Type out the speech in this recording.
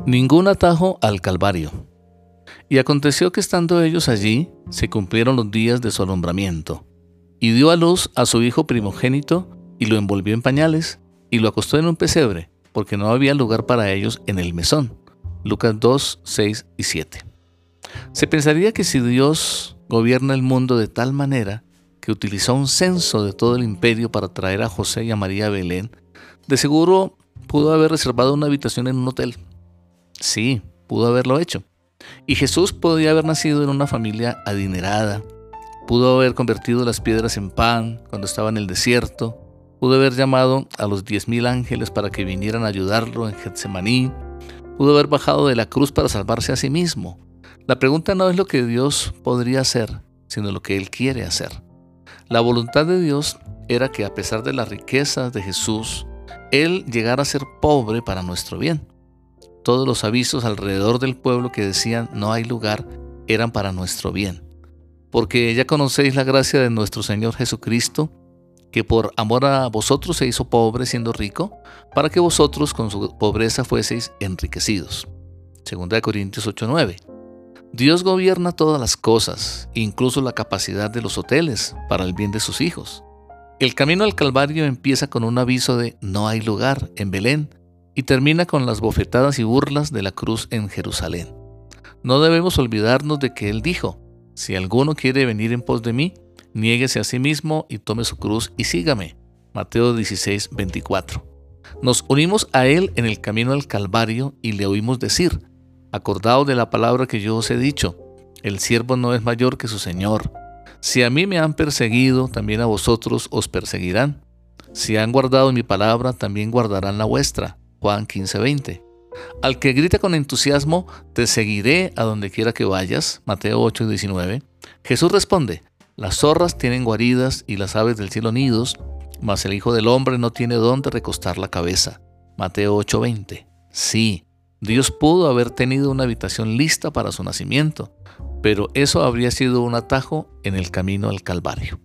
Ningún atajo al Calvario. Y aconteció que estando ellos allí, se cumplieron los días de su alumbramiento. Y dio a luz a su hijo primogénito, y lo envolvió en pañales, y lo acostó en un pesebre, porque no había lugar para ellos en el mesón. Lucas 2, 6 y 7. Se pensaría que si Dios gobierna el mundo de tal manera que utilizó un censo de todo el imperio para traer a José y a María a Belén, de seguro pudo haber reservado una habitación en un hotel. Sí, pudo haberlo hecho. Y Jesús podía haber nacido en una familia adinerada, pudo haber convertido las piedras en pan cuando estaba en el desierto, pudo haber llamado a los 10,000 ángeles para que vinieran a ayudarlo en Getsemaní, pudo haber bajado de la cruz para salvarse a sí mismo. La pregunta no es lo que Dios podría hacer, sino lo que Él quiere hacer. La voluntad de Dios era que a pesar de las riquezas de Jesús, Él llegara a ser pobre para nuestro bien. Todos los avisos alrededor del pueblo que decían no hay lugar eran para nuestro bien. Porque ya conocéis la gracia de nuestro Señor Jesucristo, que por amor a vosotros se hizo pobre siendo rico, para que vosotros con su pobreza fueseis enriquecidos. 2 Corintios 8:9. Dios gobierna todas las cosas, incluso la capacidad de los hoteles, para el bien de sus hijos. El camino al Calvario empieza con un aviso de no hay lugar en Belén, y termina con las bofetadas y burlas de la cruz en Jerusalén. No debemos olvidarnos de que Él dijo, si alguno quiere venir en pos de mí, niéguese a sí mismo y tome su cruz y sígame. Mateo 16:24. Nos unimos a Él en el camino al Calvario y le oímos decir, acordaos de la palabra que yo os he dicho, el siervo no es mayor que su Señor. Si a mí me han perseguido, también a vosotros os perseguirán. Si han guardado mi palabra, también guardarán la vuestra. Juan 15:20. Al que grita con entusiasmo, te seguiré a donde quiera que vayas, Mateo 8:19, Jesús responde, las zorras tienen guaridas y las aves del cielo nidos, mas el Hijo del Hombre no tiene dónde recostar la cabeza, Mateo 8:20. Sí, Dios pudo haber tenido una habitación lista para su nacimiento, pero eso habría sido un atajo en el camino al Calvario.